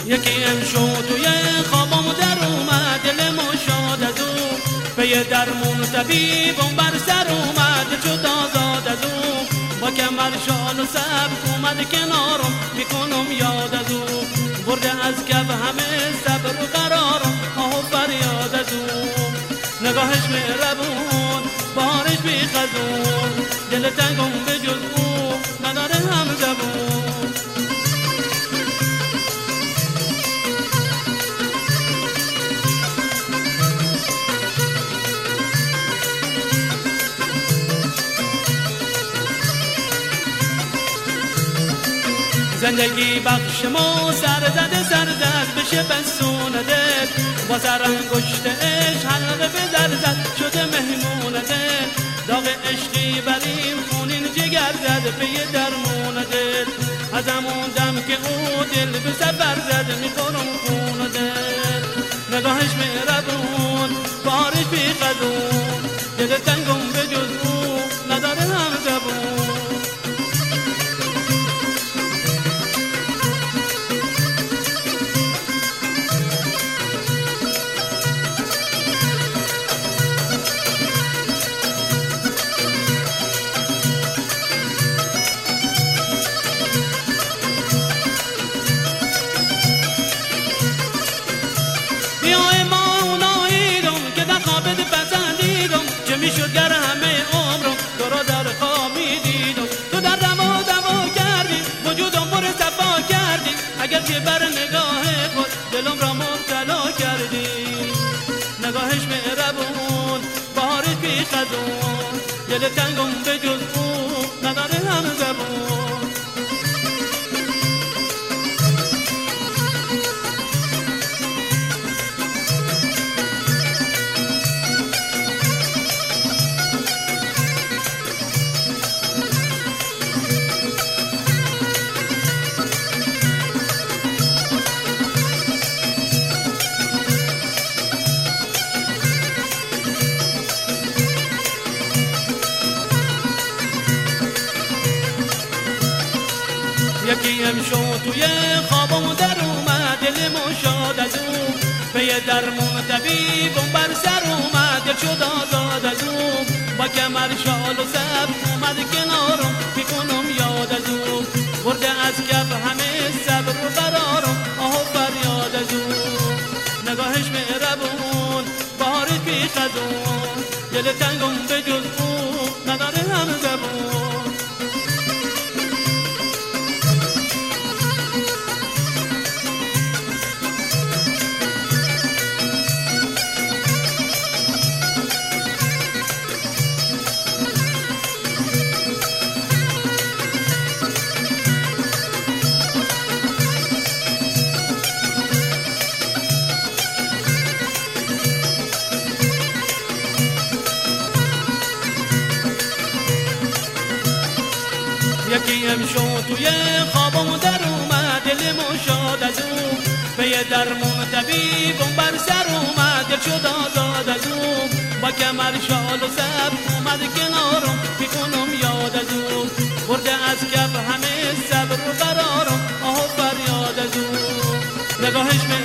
یکی امشب توی خوابم در اومد، دلم شاد از او به درمون طبیبم بر سر اومد، شد آزاد از او با کمر شال و سبک اومد کنارم، میکنم یاد از او برده از کف همه صبر و قرارم، آه و فریاد از او نگاهش مهربون بارش بی خزون، دل تنگم به جز او نداره هم زبون. زندگی بخش ما سر زد بشه بسونده، با سر انگشتش حلقه به زد شده مهمونده، داغ عشقی بریم خونین جگر زد به یه درمونده، از همون دم که او دل به سفر زد میخورم خونده، نگاهش مهربون بارش بی خزون، دل تنگم به جز او نداره هم زبون. میشد گر همه عمرم تو را در خواب میدیدم، تو در دوا کردی وجودم پر صفا کردی، اگر که بر نگاه خود دلم را مبتلا کردی، نگاهش مهربون بارش بی خزون، دل تنگم به جز او نداره هم زبون. یکی امشب توی خوابم در اومد، دلم شاد از او به درمون طبیبم بر سر اومد، دل شد آزاد از او با کمر شال و سبک اومد کنارم، میکنم یاد از او برده از کف همه صبر و قرارم، آه و فریاد از او نگاهش مهربون بارش بی خزون، دل تنگم به جز او نداره هم زبون. یکی امشب توی خوابم در اومد، دلم شاد از او به درمون طبیبم بر سر اومد، دل شد آزاد از او با کمر شال و سبک اومد کنارم، میکنم یاد از او برده از کف همه صبر و قرارم، آه و فریاد از او نگاهش